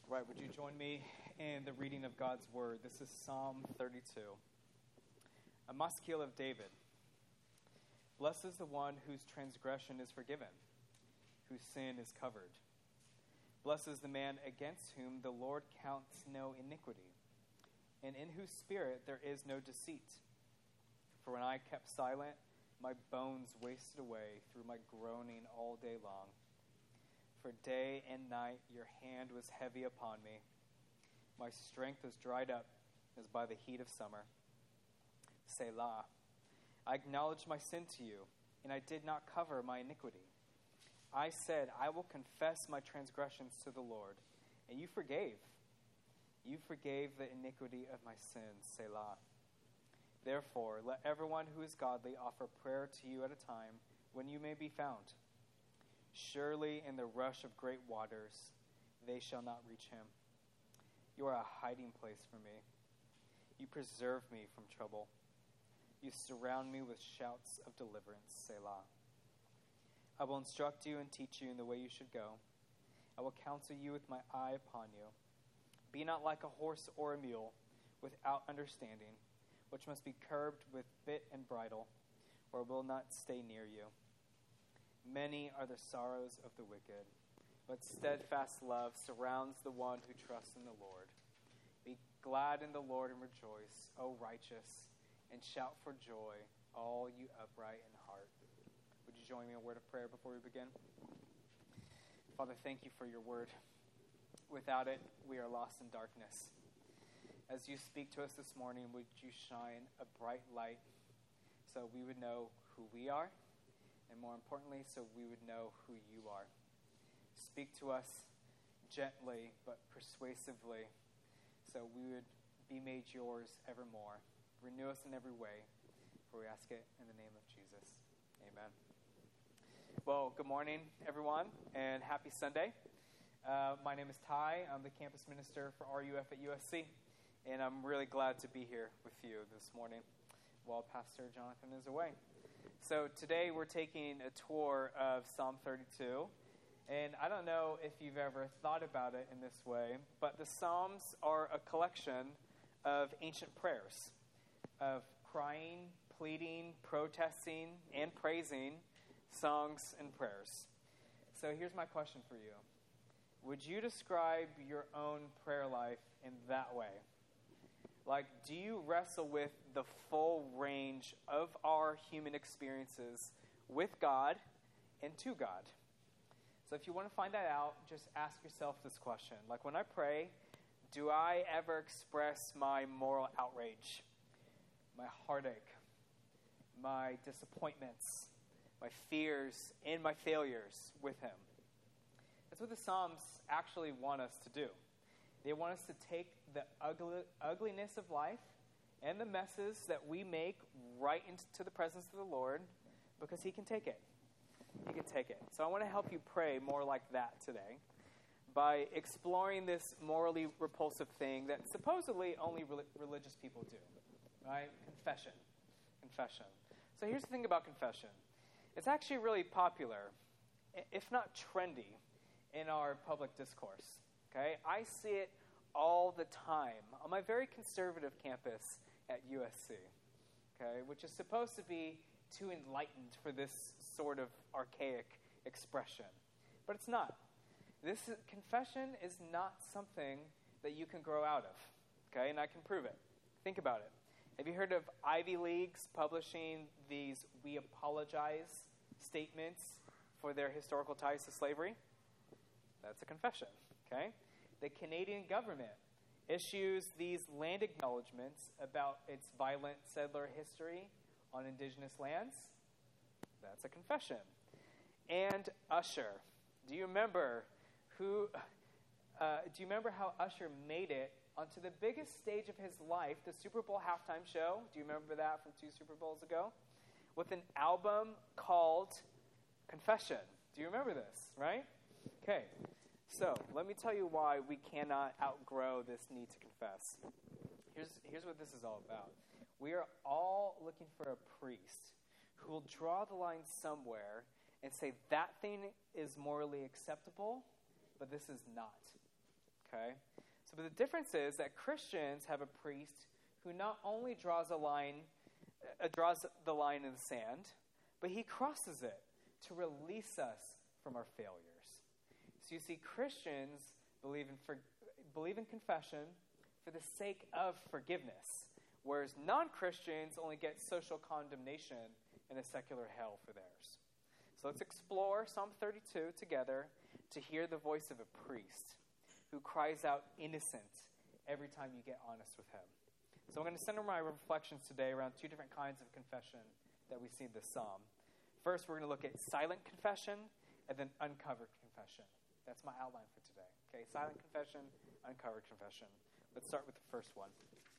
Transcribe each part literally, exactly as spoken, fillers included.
Right, would you join me in the reading of God's Word? This is Psalm thirty-two. A maskil of David. Blessed is the one whose transgression is forgiven, whose sin is covered. Blessed is the man against whom the Lord counts no iniquity, and in whose spirit there is no deceit. For when I kept silent, my bones wasted away through my groaning all day long. For day and night your hand was heavy upon me. My strength was dried up as by the heat of summer. Selah. I acknowledged my sin to you, and I did not cover my iniquity. I said, I will confess my transgressions to the Lord, and you forgave. You forgave the iniquity of my sins, Selah. Therefore, let everyone who is godly offer prayer to you at a time when you may be found. Surely in the rush of great waters they shall not reach him. You are a hiding place for me. You preserve me from trouble. You surround me with shouts of deliverance, Selah. I will instruct you and teach you in the way you should go. I will counsel you with my eye upon you. Be not like a horse or a mule without understanding, which must be curbed with bit and bridle, or will not stay near you. Many are the sorrows of the wicked, but steadfast love surrounds the one who trusts in the Lord. Be glad in the Lord and rejoice, O righteous, and shout for joy, all you upright in heart. Would you join me in a word of prayer before we begin? Father, thank you for your word. Without it, we are lost in darkness. As you speak to us this morning, would you shine a bright light so we would know who we are, and more importantly, so we would know who you are. Speak to us gently but persuasively, so we would be made yours evermore. Renew us in every way, for we ask it in the name of Jesus. Amen. Well, good morning, everyone, and happy Sunday. Uh, my name is Ty. I'm the campus minister for R U F at U S C, and I'm really glad to be here with you this morning while Pastor Jonathan is away. So today we're taking a tour of Psalm thirty-two, and I don't know if you've ever thought about it in this way, but the Psalms are a collection of ancient prayers, of crying, pleading, protesting, and praising songs and prayers. So here's my question for you. Would you describe your own prayer life in that way? Like, do you wrestle with the full range of our human experiences with God and to God? So if you want to find that out, just ask yourself this question. Like, when I pray, do I ever express my moral outrage, my heartache, my disappointments, my fears, and my failures with him? That's what the Psalms actually want us to do. They want us to take the ugly, ugliness of life and the messes that we make right into the presence of the Lord, because he can take it. He can take it. So I want to help you pray more like that today by exploring this morally repulsive thing that supposedly only re- religious people do, right? Confession. Confession. So here's the thing about confession. It's actually really popular, if not trendy, in our public discourse. Okay, I see it all the time on my very conservative campus at U S C, okay, which is supposed to be too enlightened for this sort of archaic expression. But it's not. This is, confession is not something that you can grow out of, okay, and I can prove it. Think about it. Have you heard of Ivy Leagues publishing these "we apologize" statements for their historical ties to slavery? That's a confession. Okay? The Canadian government issues these land acknowledgments about its violent settler history on indigenous lands. That's a confession. And Usher. Do you remember who? Uh, do you remember how Usher made it onto the biggest stage of his life, the Super Bowl halftime show? Do you remember that from two Super Bowls ago? With an album called Confession. Do you remember this? Right? Okay. So, let me tell you why we cannot outgrow this need to confess. Here's, here's what this is all about. We are all looking for a priest who will draw the line somewhere and say that thing is morally acceptable, but this is not. Okay? So but the difference is that Christians have a priest who not only draws a line, uh, draws the line in the sand, but he crosses it to release us from our failures. So you see, Christians believe in for, believe in confession for the sake of forgiveness, whereas non-Christians only get social condemnation and a secular hell for theirs. So let's explore Psalm thirty-two together to hear the voice of a priest who cries out innocent every time you get honest with him. So I'm going to center my reflections today around two different kinds of confession that we see in this psalm. First, we're going to look at silent confession and then uncovered confession. That's my outline for today. Okay, silent confession, uncovered confession. Let's start with the first one.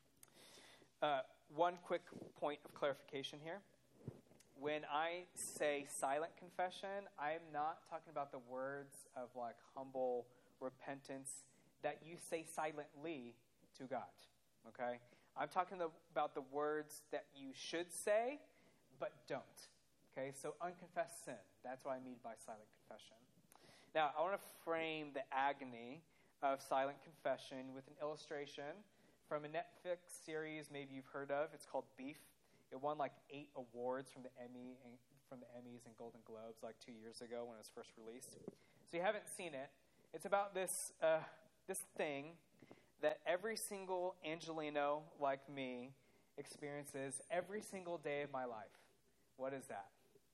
Uh, one quick point of clarification here. When I say silent confession, I'm not talking about the words of like humble repentance that you say silently to God. Okay? I'm talking about the words that you should say, but don't. Okay, so unconfessed sin. That's what I mean by silent confession. Now, I want to frame the agony of silent confession with an illustration from a Netflix series maybe you've heard of. It's called Beef. It won like eight awards from the Emmy and from the Emmys and Golden Globes like two years ago when it was first released. So you haven't seen it. It's about this uh, this thing that every single Angelino like me experiences every single day of my life. What is that?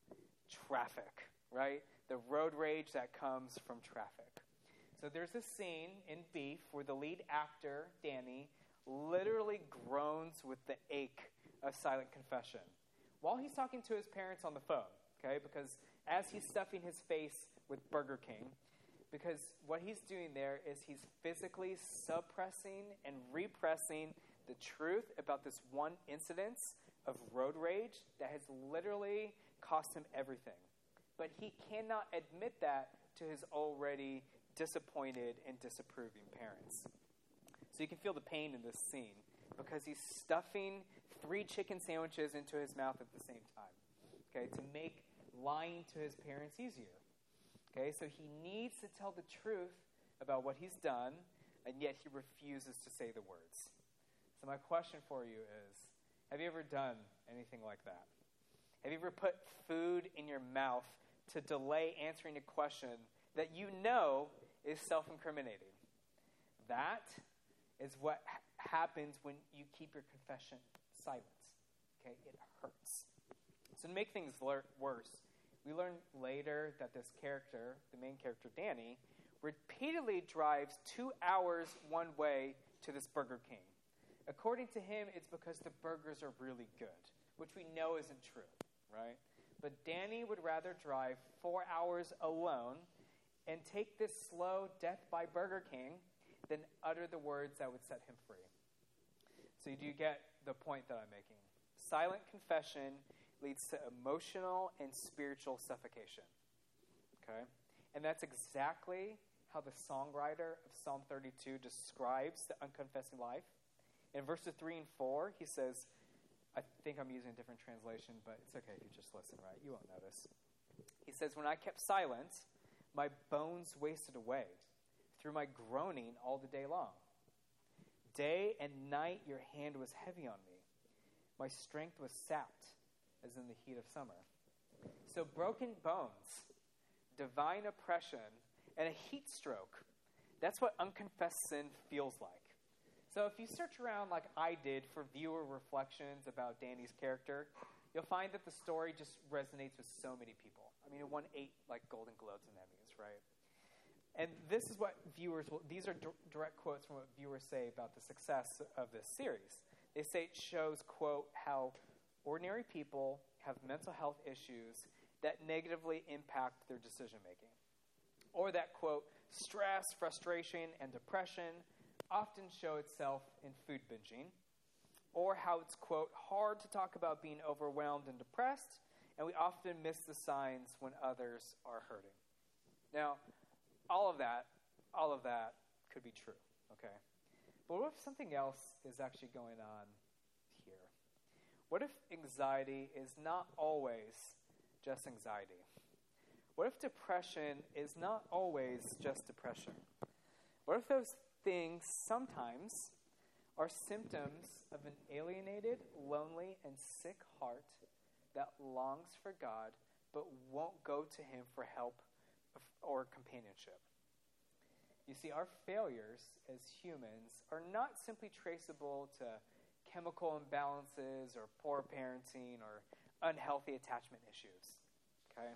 Traffic, right? The road rage that comes from traffic. So there's a scene in Beef where the lead actor, Danny, literally groans with the ache of silent confession while he's talking to his parents on the phone, okay? Because as he's stuffing his face with Burger King, because what he's doing there is he's physically suppressing and repressing the truth about this one incidence of road rage that has literally cost him everything. But he cannot admit that to his already disappointed and disapproving parents. So you can feel the pain in this scene because he's stuffing three chicken sandwiches into his mouth at the same time, okay, to make lying to his parents easier. Okay, so he needs to tell the truth about what he's done, and yet he refuses to say the words. So my question for you is, have you ever done anything like that? Have you ever put food in your mouth to delay answering a question that you know is self-incriminating? That is what ha- happens when you keep your confession silent. Okay, it hurts. So to make things le- worse, we learn later that this character, the main character Danny, repeatedly drives two hours one way to this Burger King. According to him, it's because the burgers are really good, which we know isn't true, right? But Danny would rather drive four hours alone and take this slow death by Burger King than utter the words that would set him free. So do you get the point that I'm making? Silent confession leads to emotional and spiritual suffocation. Okay? And that's exactly how the songwriter of Psalm thirty-two describes the unconfessing life. In verses three and four, he says, I think I'm using a different translation, but it's okay if you just listen, right? You won't notice. He says, when I kept silent, my bones wasted away through my groaning all the day long. Day and night your hand was heavy on me. My strength was sapped as in the heat of summer. So broken bones, divine oppression, and a heat stroke, that's what unconfessed sin feels like. So if you search around like I did for viewer reflections about Danny's character, you'll find that the story just resonates with so many people. I mean, it won eight like Golden Globes and Emmys, right? And this is what viewers will, these are d- direct quotes from what viewers say about the success of this series. They say it shows, quote, how ordinary people have mental health issues that negatively impact their decision making. Or that, quote, stress, frustration, and depression often show itself in food binging. Or how it's, quote, hard to talk about being overwhelmed and depressed, and we often miss the signs when others are hurting. Now, all of that, all of that could be true, okay? But what if something else is actually going on here? What if anxiety is not always just anxiety? What if depression is not always just depression? What if those things sometimes are symptoms of an alienated, lonely, and sick heart that longs for God but won't go to him for help or companionship. You see, our failures as humans are not simply traceable to chemical imbalances or poor parenting or unhealthy attachment issues. Okay?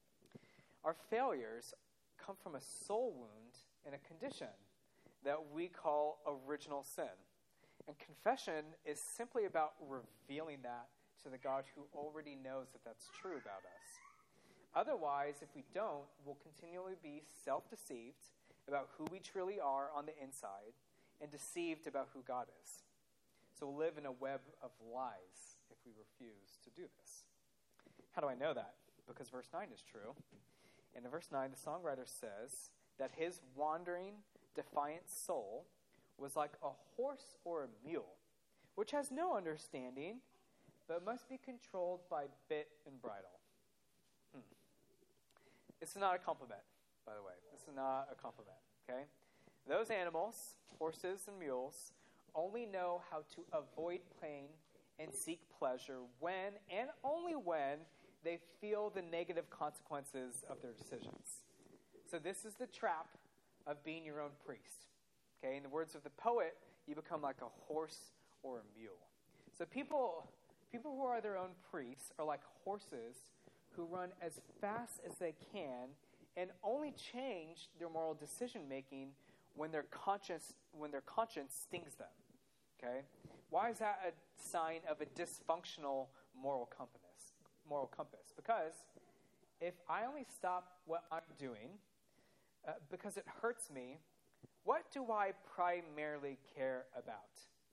Our failures come from a soul wound and a condition that we call original sin. And confession is simply about revealing that to the God who already knows that that's true about us. Otherwise, if we don't, we'll continually be self-deceived about who we truly are on the inside and deceived about who God is. So we'll live in a web of lies if we refuse to do this. How do I know that? Because verse nine is true. And in verse nine, the songwriter says that his wandering, defiant soul was like a horse or a mule, which has no understanding, but must be controlled by bit and bridle. Hmm. This is not a compliment, by the way. This is not a compliment, okay? Those animals, horses and mules, only know how to avoid pain and seek pleasure when, and only when, they feel the negative consequences of their decisions. So this is the trap of being your own priest. Okay, in the words of the poet, you become like a horse or a mule. So people, people who are their own priests are like horses who run as fast as they can and only change their moral decision-making when their conscience, when their conscience stings them. Okay? Why is that a sign of a dysfunctional moral compass? Moral compass? Because if I only stop what I'm doing uh, because it hurts me, what do I primarily care about?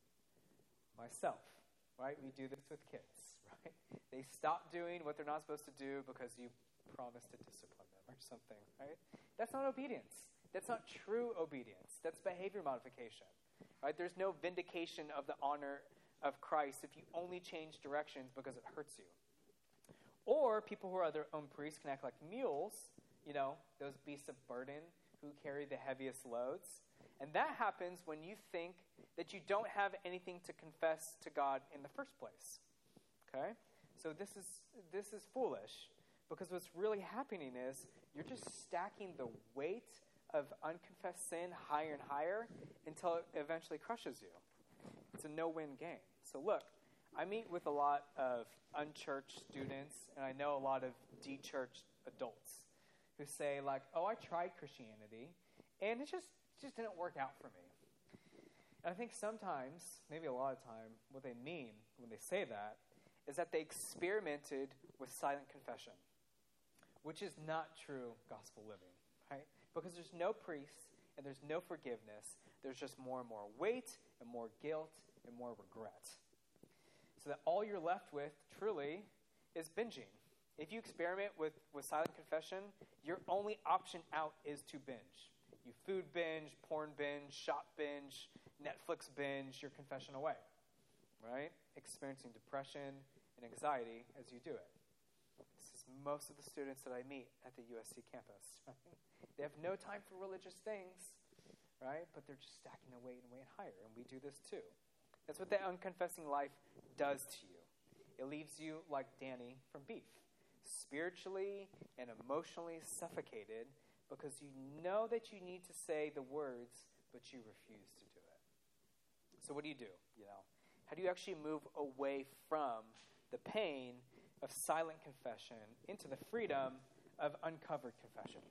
Myself, right? We do this with kids, right? They stop doing what they're not supposed to do because you promised to discipline them or something, right? That's not obedience. That's not true obedience. That's behavior modification, right? There's no vindication of the honor of Christ if you only change directions because it hurts you. Or people who are their own priests can act like mules, you know, those beasts of burden who carry the heaviest loads. And that happens when you think that you don't have anything to confess to God in the first place. Okay? So this is this is foolish, because what's really happening is you're just stacking the weight of unconfessed sin higher and higher until it eventually crushes you. It's a no-win game. So look, I meet with a lot of unchurched students, and I know a lot of de-churched adults who say, like, oh, I tried Christianity, and it just, just didn't work out for me. And I think sometimes, maybe a lot of time, what they mean when they say that is that they experimented with silent confession, which is not true gospel living, right? Because there's no priest and there's no forgiveness. There's just more and more weight and more guilt and more regret. So that all you're left with, truly, is binging. If you experiment with, with silent confession, your only option out is to binge. You food binge, porn binge, shop binge, Netflix binge your confession away, right? Experiencing depression and anxiety as you do it. This is most of the students that I meet at the U S C campus. Right? They have no time for religious things, right? But they're just stacking the weight and weight higher, and we do this too. That's what that unconfessing life does to you. It leaves you like Danny from Beef, spiritually and emotionally suffocated because you know that you need to say the words, but you refuse to do it. So what do you do? You know, how do you actually move away from the pain of silent confession into the freedom of uncovered confession?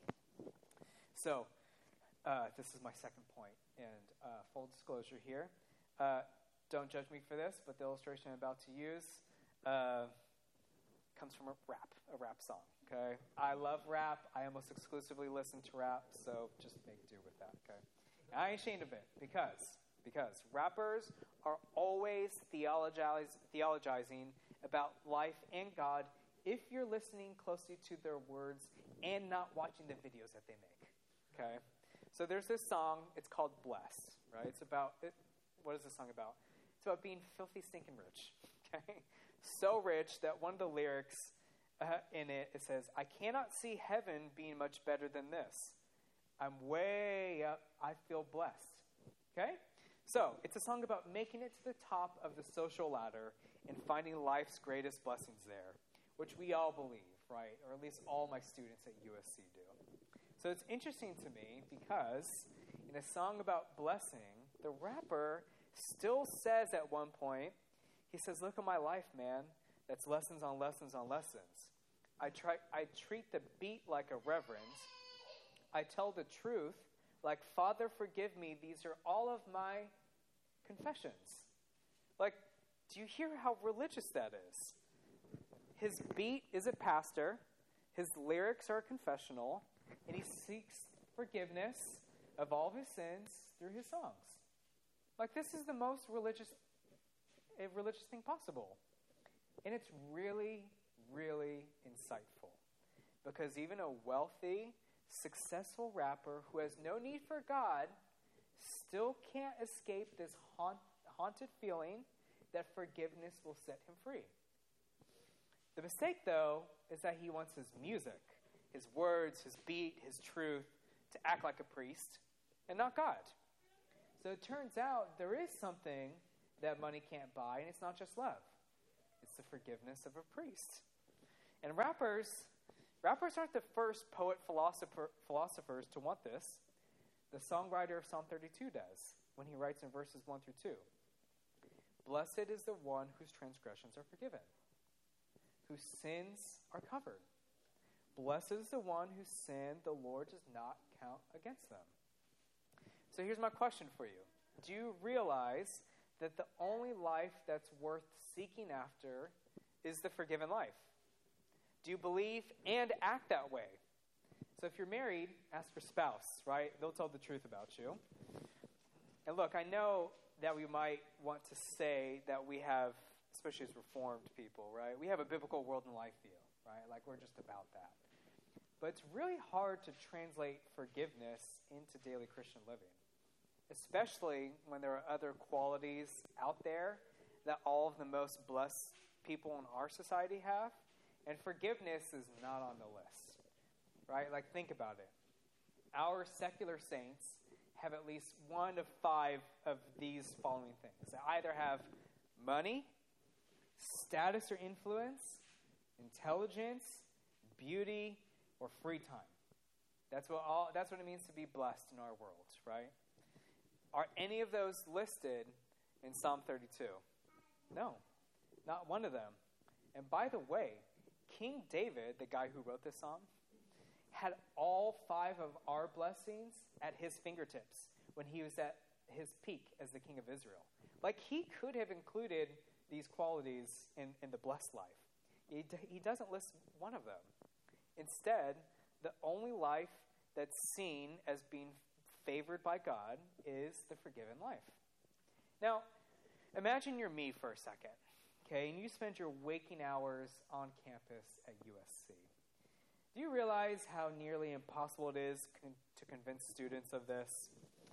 So uh, this is my second point, and uh, full disclosure here. Uh, Don't judge me for this, but the illustration I'm about to use uh, comes from a rap, a rap song, okay? I love rap. I almost exclusively listen to rap, so just make do with that, okay? And I ain't ashamed of it, because, because rappers are always theologize, theologizing about life and God if you're listening closely to their words and not watching the videos that they make, okay? So there's this song. It's called Blessed, right? It's about, it, what is this song about? It's about being filthy, stinking rich, okay? So rich that one of the lyrics uh, in it, it says, I cannot see heaven being much better than this. I'm way up. I feel blessed. Okay? So, it's a song about making it to the top of the social ladder and finding life's greatest blessings there, which we all believe, right? Or at least all my students at U S C do. So it's interesting to me because in a song about blessing, the rapper still says at one point, he says, look at my life, man. That's lessons on lessons on lessons. I try. I treat the beat like a reverend. I tell the truth like, Father, forgive me. These are all of my confessions. Like, do you hear how religious that is? His beat is a pastor. His lyrics are confessional. And he seeks forgiveness of all of his sins through his songs. Like, this is the most religious, a religious thing possible. And it's really, really insightful. Because even a wealthy, successful rapper who has no need for God still can't escape this haunt, haunted feeling that forgiveness will set him free. The mistake, though, is that he wants his music, his words, his beat, his truth to act like a priest and not God. So it turns out there is something that money can't buy, and it's not just love. It's the forgiveness of a priest. And rappers, rappers aren't the first poet philosopher, philosophers to want this. The songwriter of Psalm thirty-two does when he writes in verses one through two. Blessed is the one whose transgressions are forgiven, whose sins are covered. Blessed is the one whose sin the Lord does not count against them. So here's my question for you. Do you realize that the only life that's worth seeking after is the forgiven life? Do you believe and act that way? So if you're married, ask your spouse, right? They'll tell the truth about you. And look, I know that we might want to say that we have, especially as Reformed people, right? We have a biblical world and life view, right? Like, we're just about that. But it's really hard to translate forgiveness into daily Christian living, especially when there are other qualities out there that all of the most blessed people in our society have, and forgiveness is not on the list, right? Like, think about it. Our secular saints have at least one of five of these following things. They either have money, status or influence, intelligence, beauty, or free time. That's what all that's what it means to be blessed in our world, right? Are any of those listed in Psalm thirty-two? No, not one of them. And by the way, King David, the guy who wrote this psalm, had all five of our blessings at his fingertips when he was at his peak as the king of Israel. Like, he could have included these qualities in, in the blessed life. He, he doesn't list one of them. Instead, the only life that's seen as being favored by God is the forgiven life. Now, imagine you're me for a second, okay, and you spend your waking hours on campus at U S C. Do you realize how nearly impossible it is con- to convince students of this?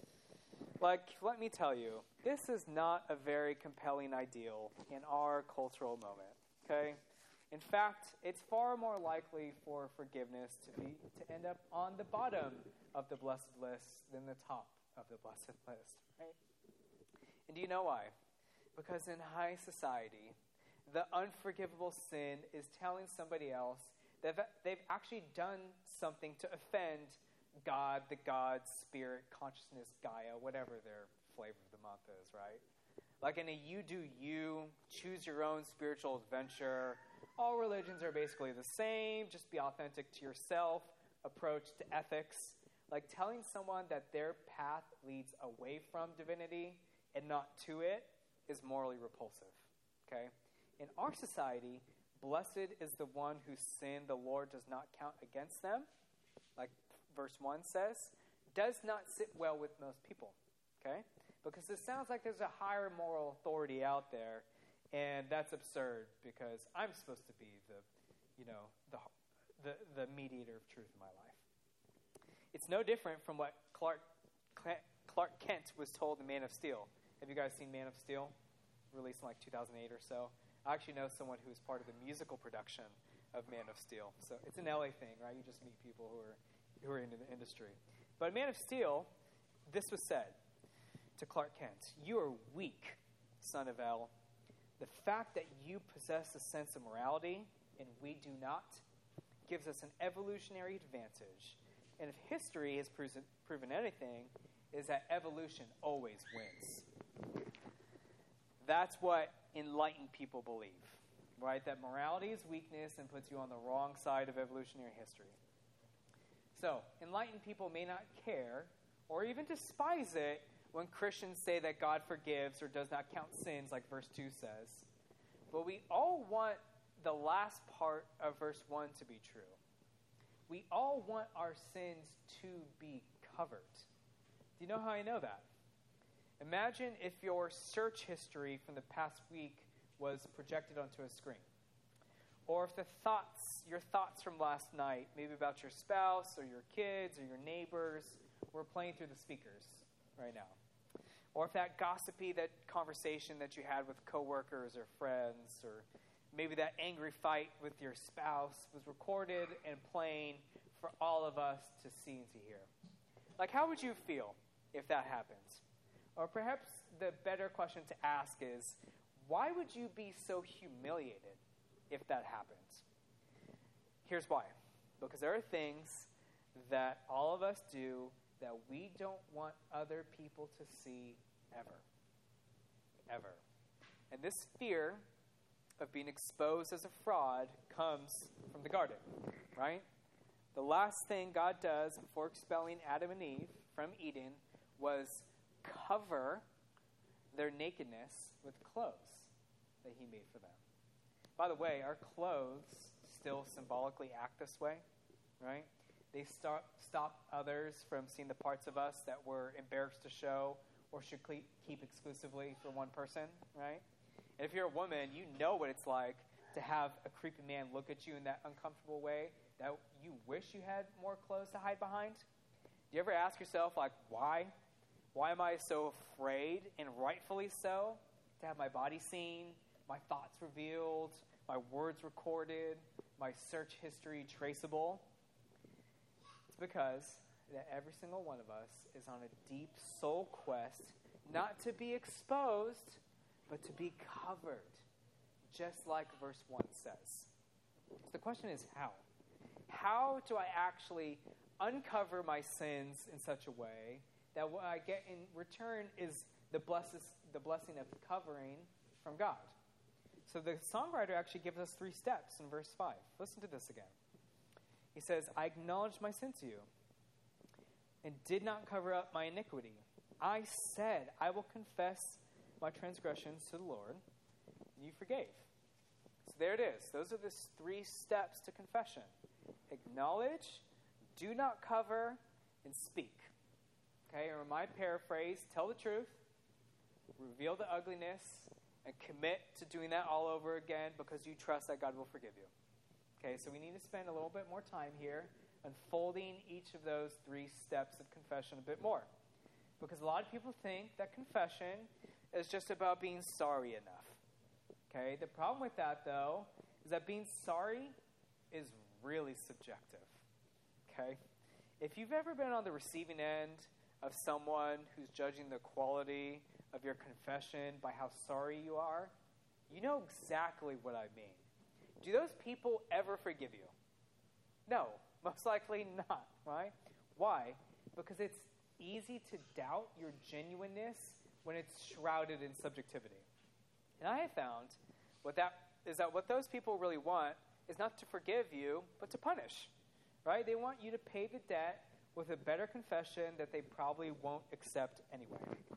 Like, let me tell you, this is not a very compelling ideal in our cultural moment, okay? In fact, it's far more likely for forgiveness to be to end up on the bottom of the blessed list than the top of the blessed list, right? And do you know why? Because in high society, the unforgivable sin is telling somebody else that they've actually done something to offend God, the God, Spirit, Consciousness, Gaia, whatever their flavor of the month is, right? Like in a you do you, choose your own spiritual adventure, all religions are basically the same, just be authentic to yourself, approach to ethics. Like telling someone that their path leads away from divinity and not to it is morally repulsive, okay? In our society, blessed is the one whose sin the Lord does not count against them, like verse one says, does not sit well with most people, okay? Because it sounds like there's a higher moral authority out there, and that's absurd because I'm supposed to be the, you know, the, the, the mediator of truth in my life. It's no different from what Clark, Clark Kent was told in Man of Steel. Have you guys seen Man of Steel? Released in like two thousand eight or so. I actually know someone who was part of the musical production of Man of Steel. So it's an L A thing, right? You just meet people who are who are into the industry. But in Man of Steel, this was said. to Clark Kent, "You are weak, son of El. The fact that you possess a sense of morality and we do not gives us an evolutionary advantage. And if history has proven, proven anything, is that evolution always wins." That's what enlightened people believe, right? That morality is weakness and puts you on the wrong side of evolutionary history. So, enlightened people may not care or even despise it when Christians say that God forgives or does not count sins, like verse two says. But we all want the last part of verse one to be true. We all want our sins to be covered. Do you know how I know that? Imagine if your search history from the past week was projected onto a screen. Or if the thoughts, your thoughts from last night, maybe about your spouse or your kids or your neighbors, were playing through the speakers right now. Or if that gossipy, that conversation that you had with coworkers or friends, or maybe that angry fight with your spouse was recorded and playing for all of us to see and to hear. Like, how would you feel if that happens? Or perhaps the better question to ask is, why would you be so humiliated if that happens? Here's why. Because there are things that all of us do that we don't want other people to see ever. Ever. And this fear of being exposed as a fraud comes from the garden, right? The last thing God does before expelling Adam and Eve from Eden was cover their nakedness with clothes that he made for them. By the way, our clothes still symbolically act this way, right? They stop, stop others from seeing the parts of us that we're embarrassed to show or should keep exclusively for one person, right? And if you're a woman, you know what it's like to have a creepy man look at you in that uncomfortable way that you wish you had more clothes to hide behind. Do you ever ask yourself, like, why? Why am I so afraid, and rightfully so, to have my body seen, my thoughts revealed, my words recorded, my search history traceable? It's because that every single one of us is on a deep soul quest, not to be exposed, but to be covered, just like verse one says. So the question is how? How do I actually uncover my sins in such a way that what I get in return is the, blesses, the blessing of covering from God? So the songwriter actually gives us three steps in verse five. Listen to this again. He says, "I acknowledged my sin to you and did not cover up my iniquity. I said, I will confess my transgressions to the Lord, and you forgave." So there it is. Those are the three steps to confession. Acknowledge, do not cover, and speak. Okay, or my paraphrase, tell the truth, reveal the ugliness, and commit to doing that all over again because you trust that God will forgive you. Okay, so we need to spend a little bit more time here unfolding each of those three steps of confession a bit more. Because a lot of people think that confession is just about being sorry enough. Okay, the problem with that, though, is that being sorry is really subjective. Okay? If you've ever been on the receiving end of someone who's judging the quality of your confession by how sorry you are, you know exactly what I mean. Do those people ever forgive you? No, most likely not, right? Why? Because it's easy to doubt your genuineness when it's shrouded in subjectivity. And I have found what that is that what those people really want is not to forgive you, but to punish, right? They want you to pay the debt with a better confession that they probably won't accept anyway.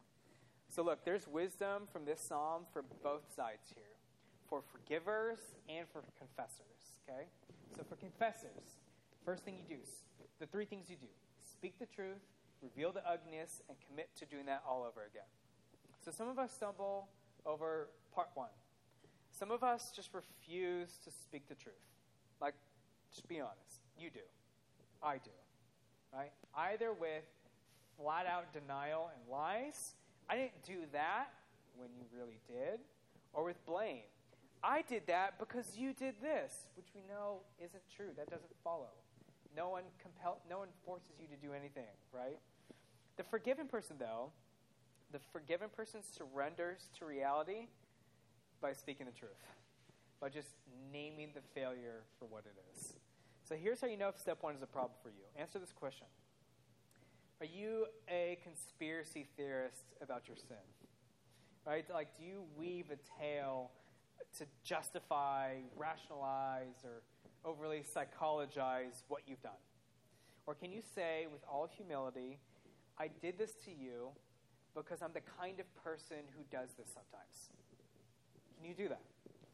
So look, there's wisdom from this psalm for both sides here, for forgivers and for confessors, okay? So for confessors, first thing you do, the three things you do: speak the truth, reveal the ugliness, and commit to doing that all over again. So some of us stumble over part one. Some of us just refuse to speak the truth. Like, just be honest. You do. I do. Right? Either with flat-out denial and lies, I didn't do that when you really did, or with blame. I did that because you did this, which we know isn't true. That doesn't follow. No one compel, no one forces you to do anything, right? The forgiven person, though, The forgiven person surrenders to reality by speaking the truth, by just naming the failure for what it is. So here's how you know if step one is a problem for you. Answer this question. Are you a conspiracy theorist about your sin? Right? Like, do you weave a tale to justify, rationalize, or overly psychologize what you've done? Or can you say with all humility, I did this to you because I'm the kind of person who does this sometimes? Can you do that?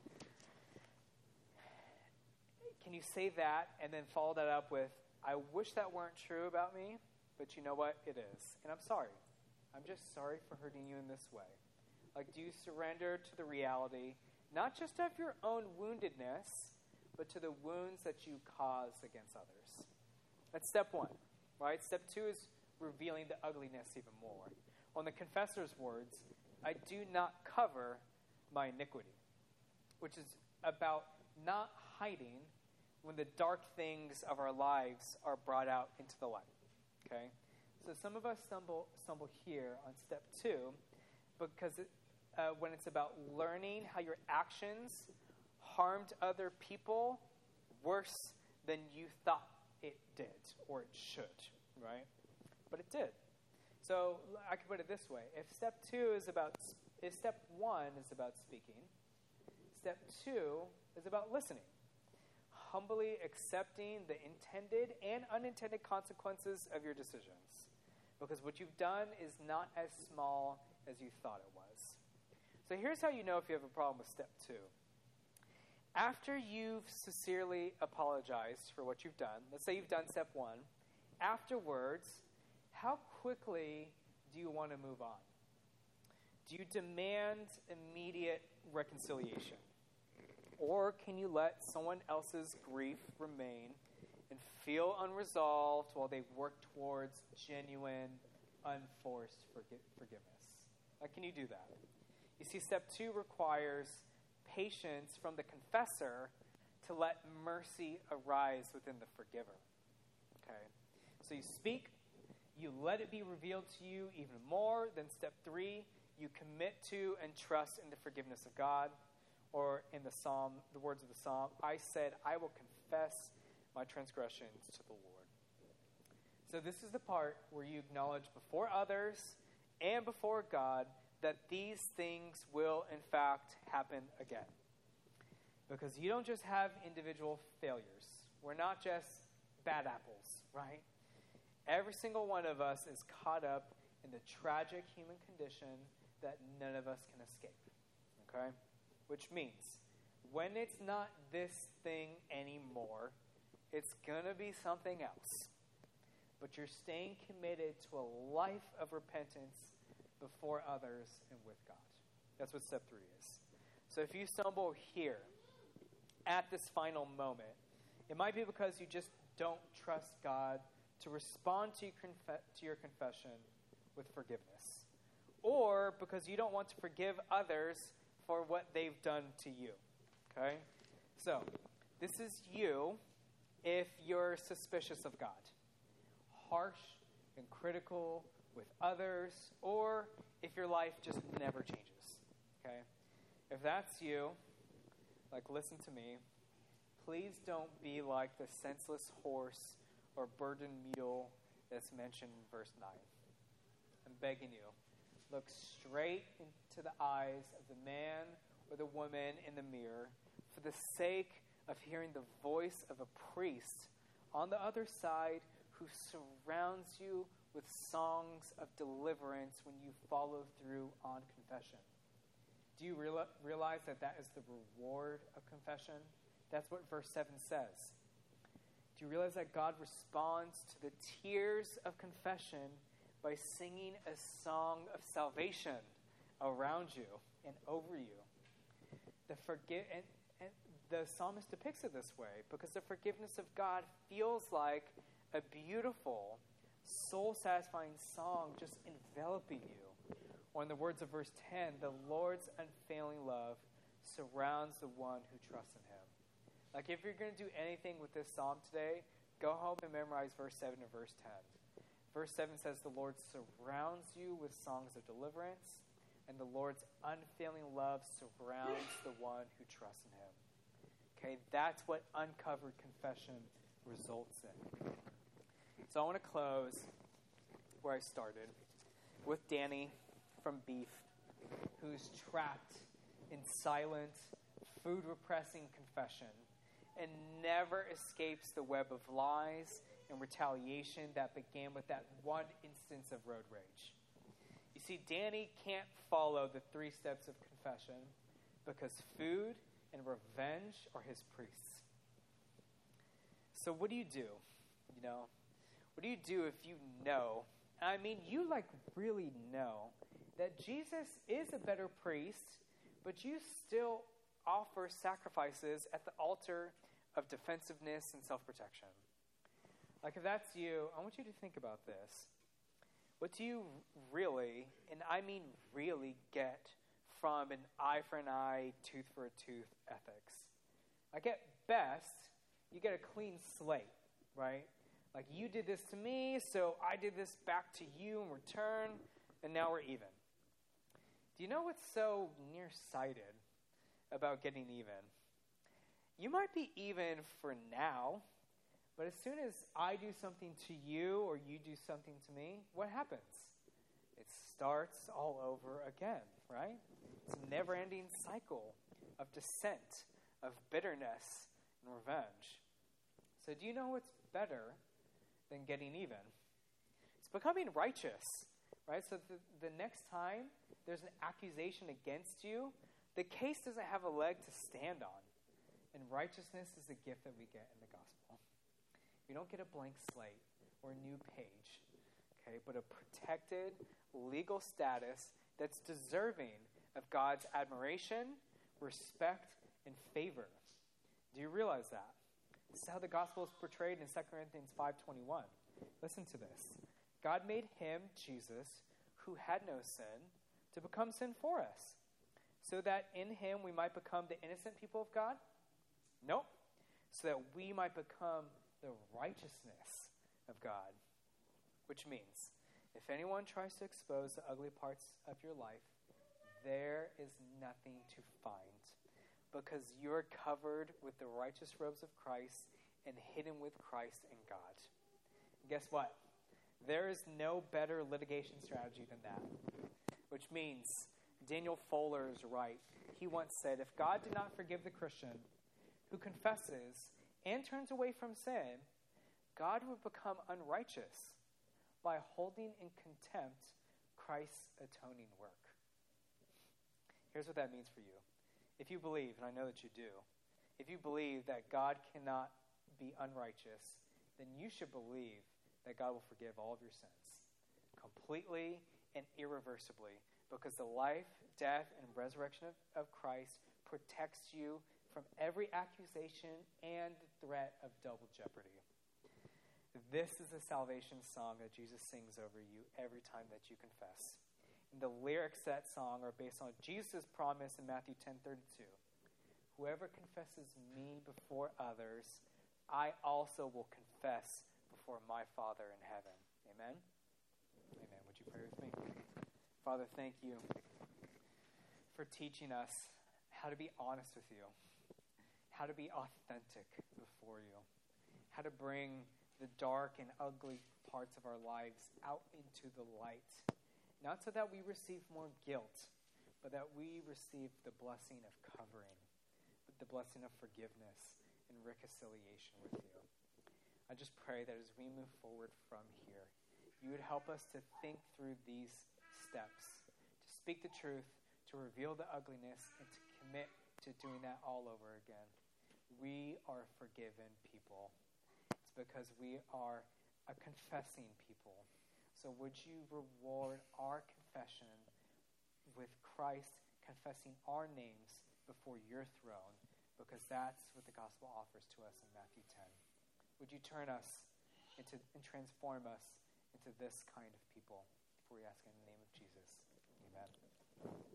Can you say that and then follow that up with, I wish that weren't true about me, but you know what? It is. And I'm sorry. I'm just sorry for hurting you in this way. Like, do you surrender to the reality, not just of your own woundedness, but to the wounds that you cause against others? That's step one, right? Step two is revealing the ugliness even more. On the confessor's words, I do not cover my iniquity, which is about not hiding when the dark things of our lives are brought out into the light, okay? So some of us stumble stumble here on step two because it, uh, when it's about learning how your actions harmed other people worse than you thought it did or it should, right? But it did. So I can put it this way. If step two is about, if step one is about speaking, step two is about listening. Humbly accepting the intended and unintended consequences of your decisions. Because what you've done is not as small as you thought it was. So here's how you know if you have a problem with step two. After you've sincerely apologized for what you've done, let's say you've done step one, afterwards, how quickly do you want to move on? Do you demand immediate reconciliation? Or can you let someone else's grief remain and feel unresolved while they work towards genuine, unforced forgi- forgiveness? Like, can you do that? You see, step two requires patience from the confessor to let mercy arise within the forgiver. Okay? So you speak, you let it be revealed to you even more. Then step three, you commit to and trust in the forgiveness of God. Or in the psalm, the words of the psalm, I said, I will confess my transgressions to the Lord. So this is the part where you acknowledge before others and before God that these things will, in fact, happen again. Because you don't just have individual failures. We're not just bad apples, right? Every single one of us is caught up in the tragic human condition that none of us can escape. Okay? Which means, when it's not this thing anymore, it's going to be something else. But you're staying committed to a life of repentance before others and with God. That's what step three is. So if you stumble here, at this final moment, it might be because you just don't trust God to respond to your, conf- to your confession with forgiveness. Or because you don't want to forgive others for what they've done to you, okay? So, this is you if you're suspicious of God. Harsh and critical with others, or if your life just never changes, okay? If that's you, like, listen to me. Please don't be like the senseless horse or burdened mule that's mentioned in verse nine. I'm begging you. Look straight into the eyes of the man or the woman in the mirror for the sake of hearing the voice of a priest on the other side who surrounds you with songs of deliverance when you follow through on confession. Do you real- realize that that is the reward of confession? That's what verse seven says. Do you realize that God responds to the tears of confession by singing a song of salvation around you and over you? The forgive and, and the psalmist depicts it this way because the forgiveness of God feels like a beautiful, soul-satisfying song just enveloping you. Or in the words of verse ten, the Lord's unfailing love surrounds the one who trusts in him. Like, if you're going to do anything with this psalm today, go home and memorize verse seven and verse ten. Verse seven says, the Lord surrounds you with songs of deliverance, and the Lord's unfailing love surrounds the one who trusts in him. Okay, that's what uncovered confession results in. So I want to close where I started, with Danny from Beef, who's trapped in silent, food-repressing confession and never escapes the web of lies and retaliation that began with that one instance of road rage. You see, Danny can't follow the three steps of confession because food and revenge are his priests. So what do you do? You know, what do you do if you know, and I mean you like really know, that Jesus is a better priest, but you still offer sacrifices at the altar of defensiveness and self-protection? Like, if that's you, I want you to think about this. What do you really, and I mean really, get from an eye for an eye, tooth for a tooth ethics? Like, at best, you get a clean slate, right? Like, you did this to me, so I did this back to you in return, and now we're even. Do you know what's so nearsighted about getting even? You might be even for now, but as soon as I do something to you or you do something to me, what happens? It starts all over again, right? It's a never-ending cycle of dissent, of bitterness, and revenge. So do you know what's better than getting even? It's becoming righteous, right? So the, the next time there's an accusation against you, the case doesn't have a leg to stand on. And righteousness is the gift that we get in the gospel. We don't get a blank slate or a new page, okay, but a protected legal status that's deserving of God's admiration, respect, and favor. Do you realize that? This is how the gospel is portrayed in Second Corinthians five twenty-one. Listen to this. God made him, Jesus, who had no sin, to become sin for us, so that in him we might become the innocent people of God? Nope. So that we might become the righteousness of God. Which means, if anyone tries to expose the ugly parts of your life, there is nothing to find, because you're covered with the righteous robes of Christ and hidden with Christ in God. And guess what? There is no better litigation strategy than that. Which means, Daniel Fuller is right. He once said, if God did not forgive the Christian who confesses and turns away from sin, God would become unrighteous by holding in contempt Christ's atoning work. Here's what that means for you. If you believe, and I know that you do, if you believe that God cannot be unrighteous, then you should believe that God will forgive all of your sins completely and irreversibly, because the life, death, and resurrection of, of Christ protects you from every accusation and threat of double jeopardy. This is a salvation song that Jesus sings over you every time that you confess. And the lyrics to that song are based on Jesus' promise in Matthew ten thirty-two. Whoever confesses me before others, I also will confess before my Father in heaven. Amen? Amen. Would you pray with me? Father, thank you for teaching us how to be honest with you, how to be authentic before you, how to bring the dark and ugly parts of our lives out into the light, not so that we receive more guilt, but that we receive the blessing of covering, the blessing of forgiveness and reconciliation with you. I just pray that as we move forward from here, you would help us to think through these steps, to speak the truth, to reveal the ugliness, and to commit to doing that all over again. We are forgiven people. It's because we are a confessing people. So would you reward our confession with Christ confessing our names before your throne, because that's what the gospel offers to us in Matthew ten. Would you turn us into and transform us into this kind of people? For we ask in the name of Jesus. Amen.